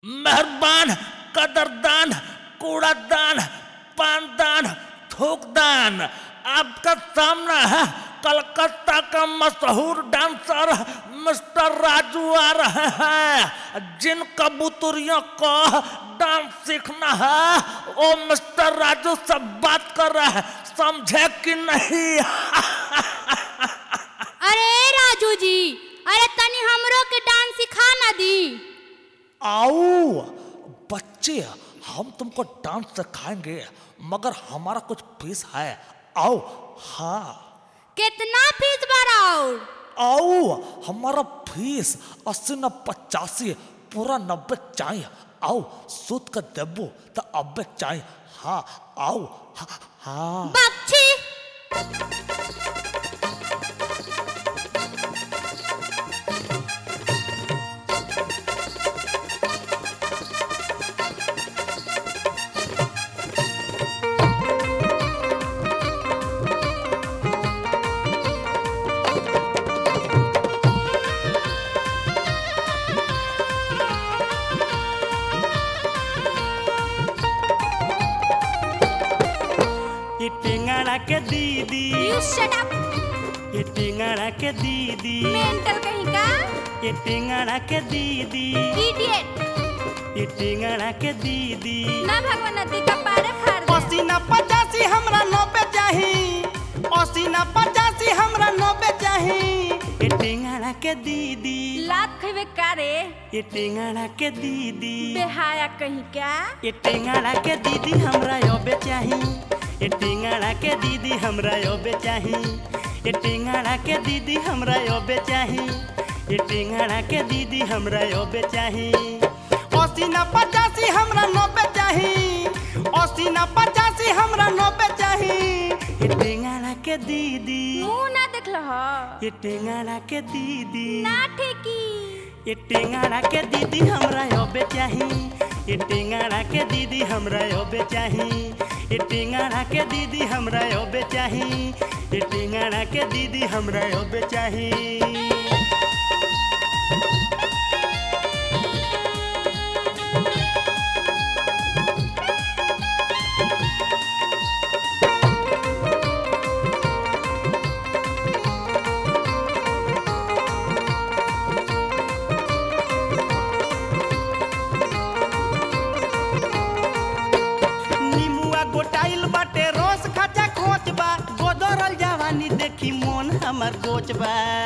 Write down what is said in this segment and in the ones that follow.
मेहरबान, कदरदान, कूड़ादान, पानदान, थूकदान। आपका सामना है कलकत्ता का मशहूर डांसर मिस्टर राजू आ रहे हैं। जिन कबूतरियों को डांस सीखना है वो मिस्टर राजू से बात कर रहे हैं, समझे कि नहीं? अरे राजू जी, अरे तनी हमरो के डांस सिखा ना दी। आओ बच्चे, हम तुमको डांस सिखाएंगे मगर हमारा कुछ फीस है। आओ। हाँ, कितना फीस भराओ? आओ, हमारा फीस 80 न 85 पूरा 90 चाहिए। आओ, सूत का देबू तो 90 चाहिए। हाँ आओ। हाँ बच्ची ये टेंगड़ा के दीदी, यू शट अप, ये टेंगड़ा के दीदी, मेंटल कहीं का ये टेंगड़ा के दीदी, इडियट। ये टेंगड़ा के दीदी। ना भगवान नदी का पारे फाड़ दे। 80 न 85 हमरा 90 चाही, 80 न 85 हमरा 90 चाही। ये टेंगड़ा के दीदी, लात खइबे कारे ये टेंगड़ा के दीदी, बेहाया कहीं क्या? ये टेंगड़ा के दीदी हमरा योबे चाही। ये टेंगड़ा के दीदी हमरा योबे चाही। ये टेंगड़ा के दीदी हमरा योबे चाही। ये टेंगड़ा के दीदी हमरा योबे चाही। 80 न 85 हमरा 90 चाही, 80 न 85 हमरा 90 चाही। ये टेंगड़ा के दीदी, मुंह ना देखल ह ये टेंगड़ा के दीदी, ना ठेकी। ये टेंगड़ा के दीदी हमरा योबे चाही। ये टेंगड़ा के दीदी हमरा योबे चाही। ये टेंगड़ा के दीदी हमरा योबे चाही। ये टेंगड़ा के दीदी हमरा योबे चाही। गोटाइल बाटे रोस खाचा खोच बा, गोदरल जवानी देखी मोन हमर गोच बा।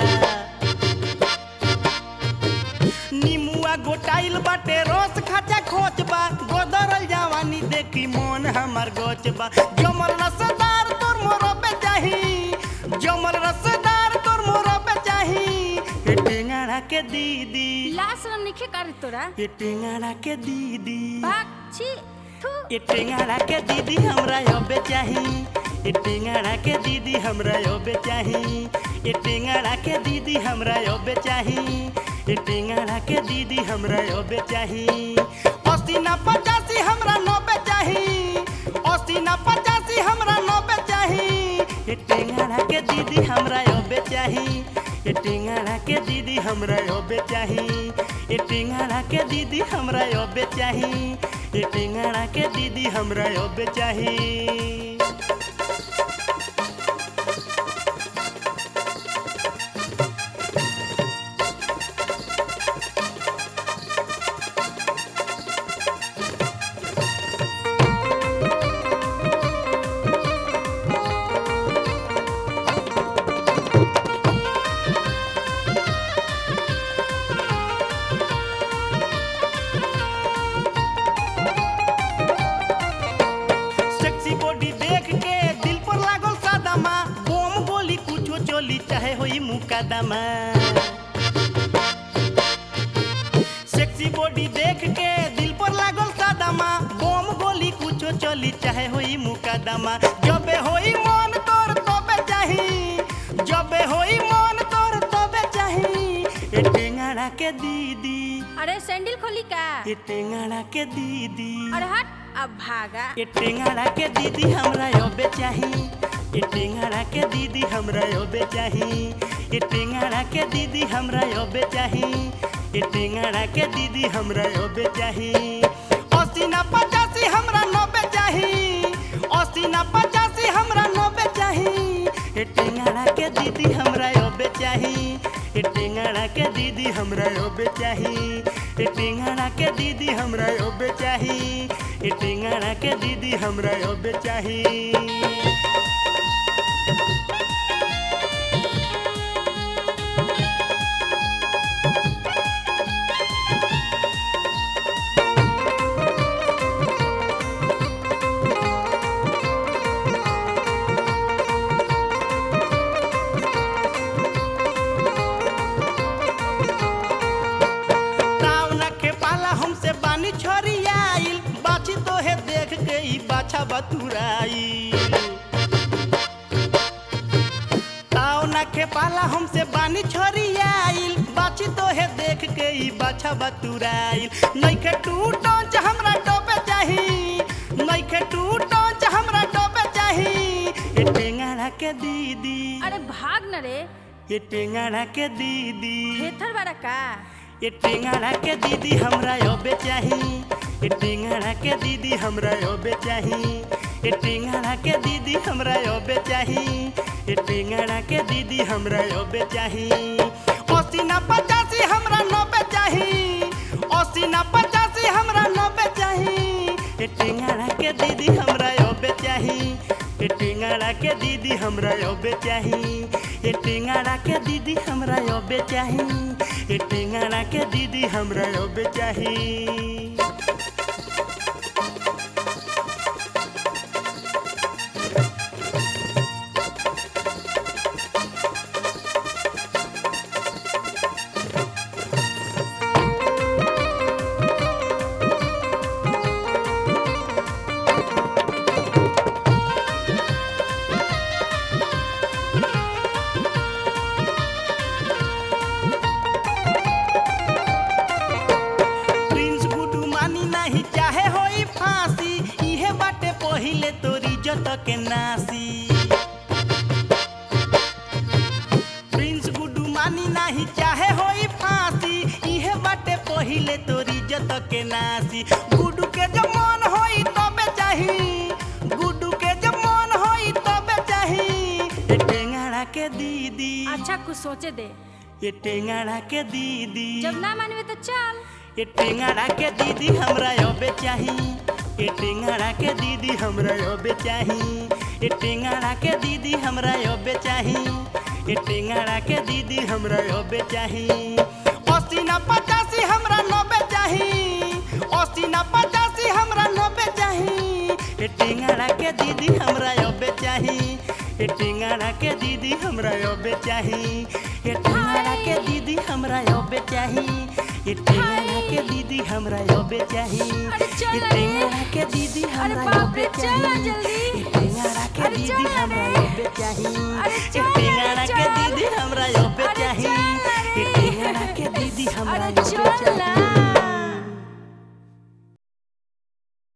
नीमुआ गोटाइल बाटे रोस खाचा खोच बा, गोदरल जवानी देखी मोन हमर गोच बा। जमल रसदार तोर मोरो पे चाही, जमल रसदार तोर मोरो पे चाही। ये टेंगड़ा के दीदी, लाश निखे कर तोरा ये टेंगड़ा के दीदी, भाग छी थू। ये टेंगड़ा के दीदी हमरा योबे चाही। ये टेंगड़ा के दीदी हमरा योबे चाही। ये टेंगड़ा के दीदी हमरा योबे चाही। ये टेंगड़ा के दीदी हमरा योबे चाही। 80 न 85 हमरा 90 चाही, 80 न 85 हमरा 90 चाही। ये टेंगड़ा के दीदी हमरा योबे चाही। ये टेंगड़ा के दीदी हमरा योबे चाही। ये टेंगड़ा के दीदी हमरा योबे चाही। ये टेंगड़ा के दीदी हमरा योबे चाही। सेक्सी बॉडी देख के दिल पर लागल सादामा, बोम गोली कुछो चली चाहे होई मुकादमा। सेक्सी बॉडी देख के दिल पर लागल सादामा, बोम गोली कुछो चली चाहे होई मुकादमा। जबे होई मन तोर तबे चाही, जबे होई मन तोर तबे चाही। ये टेंगड़ा के दीदी, अरे सैंडल खोली का? ये टेंगड़ा के दीदी, अरे हट अब भागा। ये टेंगड़ा के दीदी हमरा योबे चाही। ये टेंगड़ा के दीदी हमरा योबे चाही। ये टेंगड़ा के दीदी हमरा योबे चाही। ए टेंगड़ा के दीदी हमरा ओबे चाही 80 ना 85 हमरा 90 चाही 80 ना 85 हमरा 90 चाही ए टेंगड़ा के दीदी हमरा ओबे चाही ए टेंगड़ा के दीदी हमरा ओबे चाही ए टेंगड़ा के दीदी हमरा ओबे चाही ए टेंगड़ा के दीदी हमरा ओबे चाही छोरियाइल बाछी तोहे देख के ई बाछा बतुराई ताऊ ना के पाला हमसे बानी छोरियाइल बाछी तोहे देख के ई बाछा बतुराइल नइखे टूटो ज हमरा डोबे चाही नइखे टूटो ज हमरा डोबे चाही ए टेंगड़ा के दीदी अरे भाग न रे ए टेंगड़ा के दीदी थेथर बड़ा का ए टेंगड़ा के दीदी हमरा ओबे चाही ए टेंगड़ा के दीदी हमरा ओबे चाही ए टेंगड़ा के दीदी हमरा ओबे चाही ए टेंगड़ा के दीदी हमरा ओबे चाही 80 ना 85 हमरा 90 चाही 80 ना 85 हमरा 90 चाही ए टेंगड़ा के दीदी हमरा ओबे चाही ए टेंगड़ा के दीदी हमरा ओबे चाही ए टेंगड़ा के दीदी हमरा ओबे चाही ए टेंगड़ा के दीदी हमरा ओबे चाही के नासी प्रिंस गुड्डू मानी नाही चाहे होई फांसी इहे बाटे पहिले तोरी इज्जत के नासी गुड्डू के जब मन होई तबे चाही गुड्डू के जब मन होई तबे चाही ए टेंगड़ा के दीदी अच्छा कुछ सोचे दे ए टेंगड़ा के दीदी जब ना मानवे तो चल ए टेंगड़ा के दीदी हमरा ओबे चाही ए टेंगड़ा के दीदी हमरा ओबे चाही ए टेंगड़ा के दीदी हमरा ओबे चाही ए टेंगड़ा के दीदी हमरा ओबे चाही 80 ना 85 हमरा 90 चाही 80 ना 85 हमरा 90 चाही ए टेंगड़ा के दीदी हमरा ओबे चाही ए टेंगड़ा के दीदी हमरा ओबे चाही ए टेंगड़ा के दीदी हमरा ओबे चाही ए टेंगड़ा के दीदी हमरा ओबे चाही ए टेंगड़ा के दीदी हमरा ओबे चाही ए टेंगड़ा के दीदी हमरा ओबे चाही ए टेंगड़ा के दीदी हमरा ओबे चाही ए टेंगड़ा के दीदी हमरा ओबे चाही